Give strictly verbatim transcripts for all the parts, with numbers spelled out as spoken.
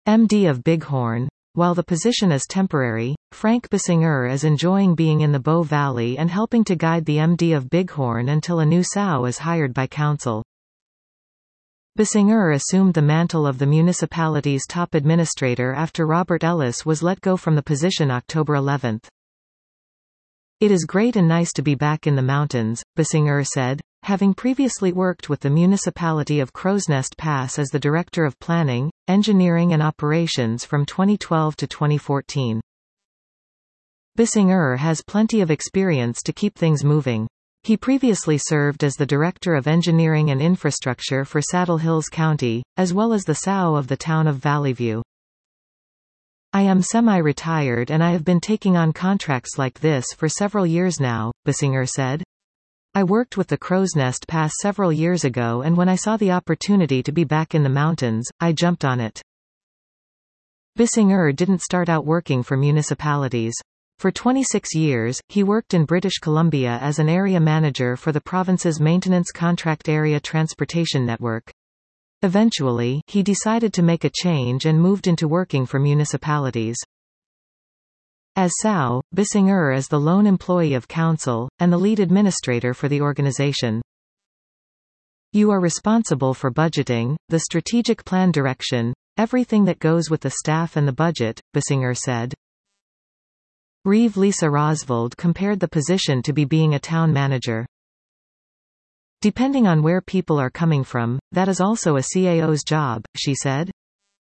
M D of Bighorn. While the position is temporary, Frank Bissinger is enjoying being in the Bow Valley and helping to guide the M D of Bighorn until a new S O W is hired by council. Bissinger assumed the mantle of the municipality's top administrator after Robert Ellis was let go from the position October eleventh. "It is great and nice to be back in the mountains," Bissinger said, having previously worked with the municipality of Crowsnest Pass as the Director of Planning, Engineering and Operations from twenty twelve to twenty fourteen. Bissinger has plenty of experience to keep things moving. He previously served as the Director of Engineering and Infrastructure for Saddle Hills County, as well as the S O W of the town of Valley View. "I am semi-retired and I have been taking on contracts like this for several years now," Bissinger said. "I worked with the Crowsnest Pass several years ago, and when I saw the opportunity to be back in the mountains, I jumped on it." Bissinger didn't start out working for municipalities. For twenty-six years, he worked in British Columbia as an area manager for the province's Maintenance Contract Area Transportation Network. Eventually, he decided to make a change and moved into working for municipalities. As S O W, Bissinger is the lone employee of council, and the lead administrator for the organization. "You are responsible for budgeting, the strategic plan direction, everything that goes with the staff and the budget," Bissinger said. Reeve Lisa Rosvold compared the position to be being a town manager. "Depending on where people are coming from, that is also a C A O's job," she said.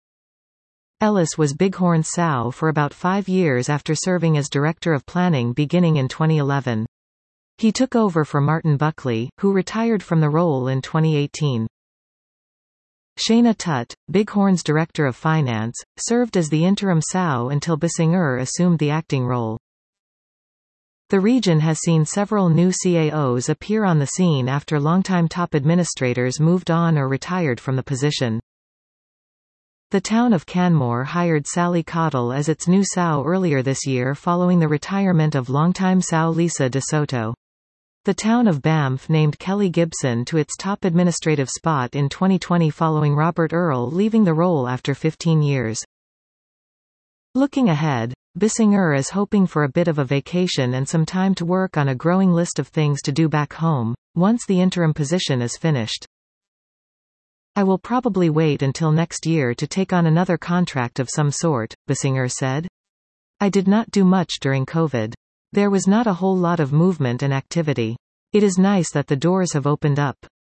Ellis was Bighorn's S O W for about five years after serving as Director of Planning beginning in twenty eleven. He took over for Martin Buckley, who retired from the role in twenty eighteen. Shana Tutt, Bighorn's Director of Finance, served as the interim S O W until Bissinger assumed the acting role. The region has seen several new C A Os appear on the scene after longtime top administrators moved on or retired from the position. The town of Canmore hired Sally Cottle as its new S O W earlier this year following the retirement of longtime S O W Lisa DeSoto. The town of Banff named Kelly Gibson to its top administrative spot in twenty twenty following Robert Earl leaving the role after fifteen years. Looking ahead, Bissinger is hoping for a bit of a vacation and some time to work on a growing list of things to do back home, once the interim position is finished. "I will probably wait until next year to take on another contract of some sort," Bissinger said. "I did not do much during COVID. There was not a whole lot of movement and activity. It is nice that the doors have opened up."